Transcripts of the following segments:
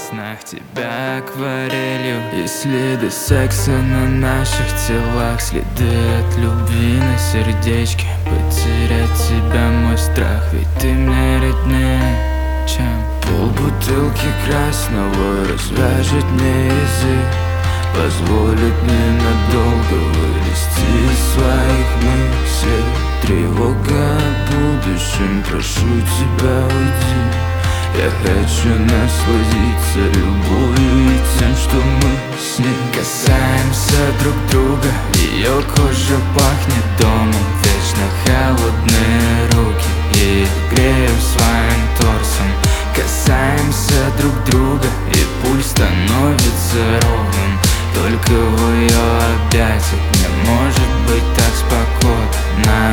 снах тебя акварелью. И следы секса на наших телах, следы от любви на сердечке. Потерять тебя мой страх, ведь ты мне роднее, чем полбутылки красного развяжет мне язык, позволит ненадолго вылезти из своих мыслей. Тревога о будущем, прошу тебя, уйди. Я хочу насладиться любовью и тем, что мы с ней касаемся друг друга. Ее кожа пахнет домом, вечно холодные руки. Я их грею своим торсом. Касаемся друг друга, и пульс становится ровным. Только в ее объятиях не может быть так спокойно.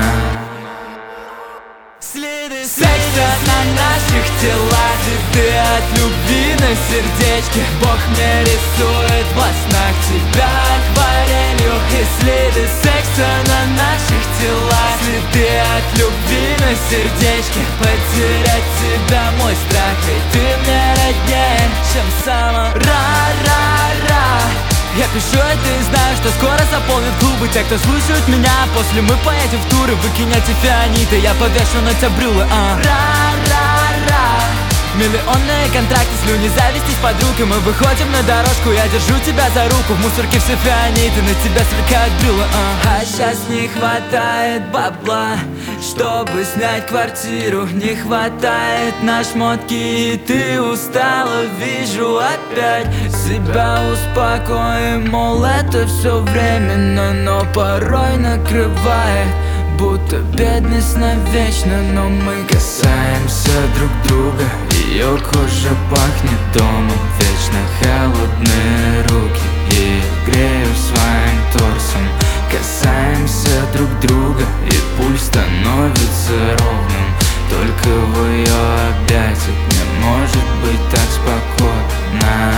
Следы секса на наших телах, следы от любви на сердечке. Бог мне рисует во снах тебя акварелью. И следы секса на наших телах, следы от любви на сердечке. Потерять тебя мой страх, ведь ты мне роднее, чем сама ра-ра-ра. Я пишу это и знаю, что скоро заполнят клубы те, кто слушают меня. После мы поедем в туры, выкинете фианиты, я повешу на тебя брюлы, ра-ра-ра. Миллионные контракты, слюни, зависти с подругой. Мы выходим на дорожку, я держу тебя за руку. В мусорке все фианиты, на тебя сверкают брюлы, А сейчас не хватает бабла, чтобы снять квартиру. Не хватает на шмотки, и ты устала, вижу опять. Себя успокоим, мол, это все временно, но порой накрывает, будто бедность навечно. Но мы касаемся друг друга, ее кожа пахнет домом, вечно холодные руки. Я их грею своим торсом. Касаемся друг друга, и пульс становится ровным. Только в ее объятиях не может быть так спокойно.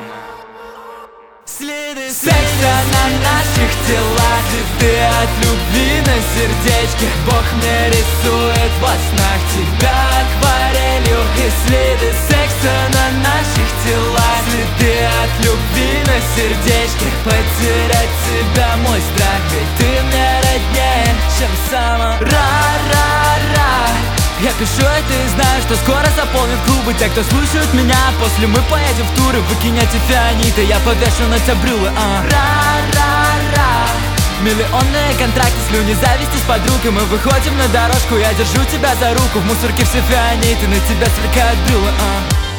Следы секса на наших телах, следы от любви на сердечке. Бог мне рисует во снах тебя акварелью. И следы секса на наших телах, следы от любви на сердечке. Потерять тебя мой страх, ведь ты мне роднее, чем сама ра-ра-ра. Я пишу это и знаю, что скоро заполнят клубы те, кто слушают меня. После мы поедем в туры, выкинете фианиты, я повешу на тебя брюлы, ра-ра-ра. Миллионные контракты, слюни, зависти с подругой. Мы выходим на дорожку, я держу тебя за руку. В мусорке все фианиты, на тебя сверкают брюлы,